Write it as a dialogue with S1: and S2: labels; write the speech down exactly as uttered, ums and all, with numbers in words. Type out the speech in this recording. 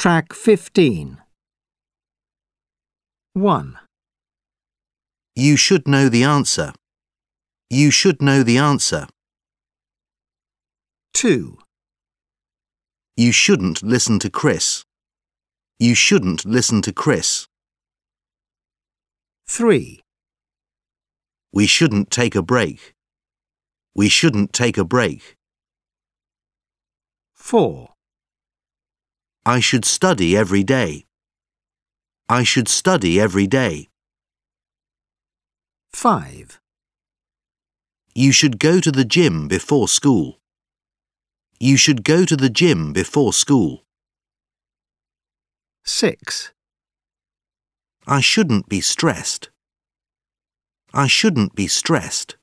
S1: Track fifteen. one.
S2: You should know the answer. You should know the answer.
S1: two.
S2: You shouldn't listen to Chris. You shouldn't listen to Chris.
S1: three.
S2: We shouldn't take a break. We shouldn't take a break.
S1: four.
S2: I should study every day. I should study every day.
S1: five.
S2: You should go to the gym before school. You should go to the gym before school.
S1: six.
S2: I shouldn't be stressed. I shouldn't be stressed.